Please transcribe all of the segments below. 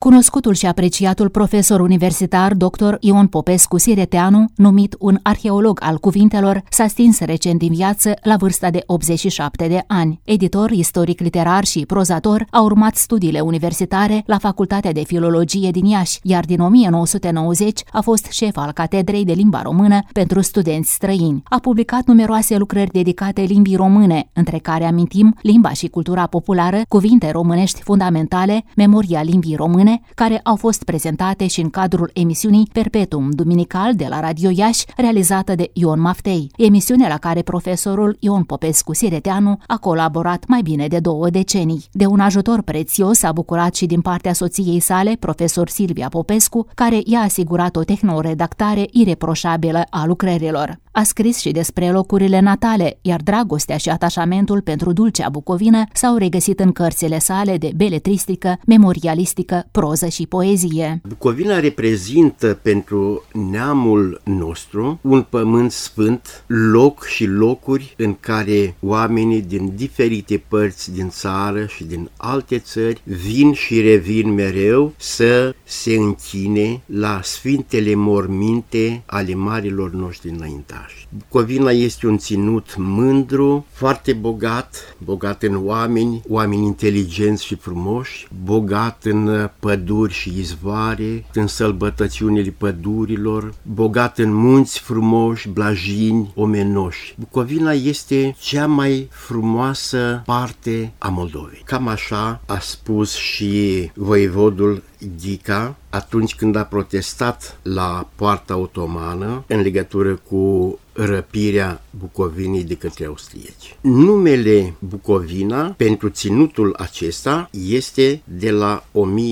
Cunoscutul și apreciatul profesor universitar dr. Ion Popescu Sireteanu, numit un arheolog al cuvintelor, s-a stins recent din viață la vârsta de 87 de ani. Editor, istoric literar și prozator, a urmat studiile universitare la Facultatea de Filologie din Iași, iar din 1990 a fost șef al Catedrei de Limba Română pentru studenți străini. A publicat numeroase lucrări dedicate limbii române, între care amintim Limba și cultura populară, Cuvinte românești fundamentale, Memoria limbii române, care au fost prezentate și în cadrul emisiunii Perpetuum Duminical de la Radio Iași, realizată de Ion Maftei, emisiune la care profesorul Ion Popescu Sireteanu a colaborat mai bine de 2 decenii. De un ajutor prețios s-a bucurat și din partea soției sale, profesor Silvia Popescu, care i-a asigurat o tehnoredactare ireproșabilă a lucrărilor. A scris și despre locurile natale, iar dragostea și atașamentul pentru dulcea bucovină s-au regăsit în cărțile sale de beletristică, memorialistică, proză și poezie. Bucovina reprezintă pentru neamul nostru un pământ sfânt, loc și locuri în care oamenii din diferite părți din țară și din alte țări vin și revin mereu să se închine la sfintele morminte ale marilor noștri înaintași. Bucovina este un ținut mândru, foarte bogat în oameni inteligenți și frumoși, bogat în păduri și izvoare, în sălbătățiunile pădurilor, bogat în munți frumoși, blajini, omenoși. Bucovina este cea mai frumoasă parte a Moldovei. Cam așa a spus și voievodul Ghica atunci când a protestat la poarta otomană în legătură cu răpirea Bucovinei de către austrieci. Numele Bucovina pentru ținutul acesta este de la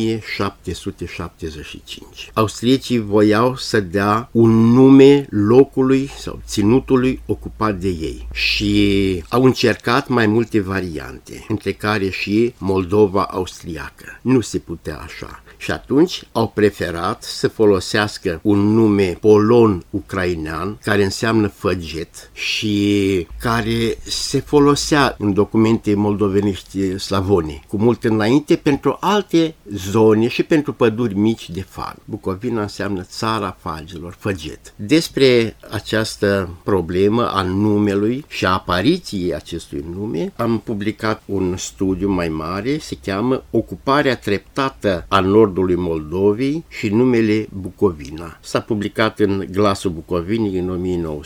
1775. Austriecii voiau să dea un nume locului sau ținutului ocupat de ei și au încercat mai multe variante, între care și Moldova austriacă. Nu se putea așa. Și atunci au preferat să folosească un nume polon-ucrainean, care înseamnă făget și care se folosea în documente moldovenești slavone cu mult înainte pentru alte zone și pentru păduri mici de fag. Bucovina înseamnă țara fagilor, făget. Despre această problemă a numelui și a apariției acestui nume am publicat un studiu mai mare, se cheamă Ocuparea treptată a nordului Moldovei și numele Bucovina. S-a publicat în Glasul Bucovinii în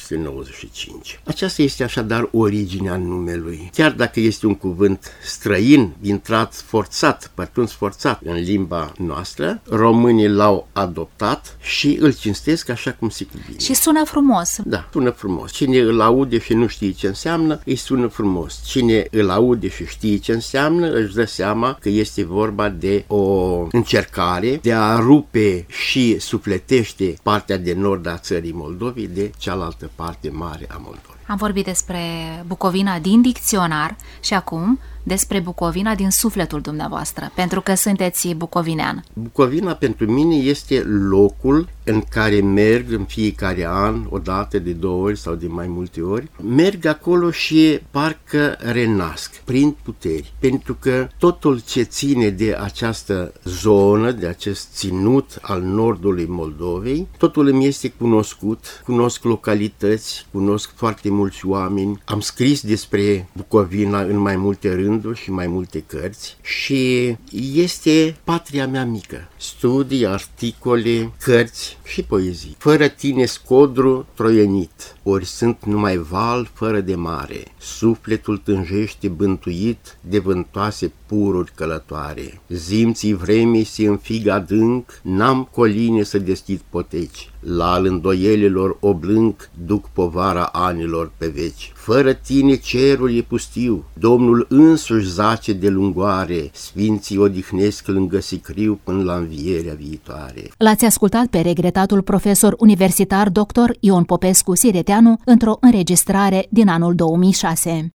1995. Aceasta este așadar originea numelui. Chiar dacă este un cuvânt străin, intrat forțat, pătruns forțat în limba noastră, românii l-au adoptat și îl cinstesc așa cum se cuvine. Și sună frumos. Da, sună frumos. Cine îl aude și nu știe ce înseamnă, îi sună frumos. Cine îl aude și știe ce înseamnă, își dă seama că este vorba de o încercare de a rupe și sufletește partea de nord a țării Moldovei de cealaltă parte mare a Moldovei. Am vorbit despre Bucovina din dicționar și acum despre Bucovina din sufletul dumneavoastră, pentru că sunteți bucovinean. Bucovina pentru mine este locul în care merg în fiecare an, o dată, de 2 ori sau de mai multe ori. Merg acolo și parcă renasc, prind puteri, pentru că totul ce ține de această zonă, de acest ținut al nordului Moldovei, totul îmi este cunoscut, cunosc localități, cunosc foarte mulți oameni. Am scris despre Bucovina în mai multe rânduri și mai multe cărți și este patria mea mică. Studii, articole, cărți și poezii. Fără tine scodru troienit, ori sunt numai val fără de mare. Sufletul tânjește bântuit de vântoase pururi călătoare. Zimții vremii se înfig adânc, n-am coline să deschid poteci. La al îndoielilor oblânc duc povara anilor pe veci. Fără tine cerul e pustiu, Domnul însuși zace de lungoare, sfinții odihnesc lângă sicriu până la învierea viitoare. L-ați ascultat pe regretatul profesor universitar dr. Ion Popescu Sireteanu într-o înregistrare din anul 2006.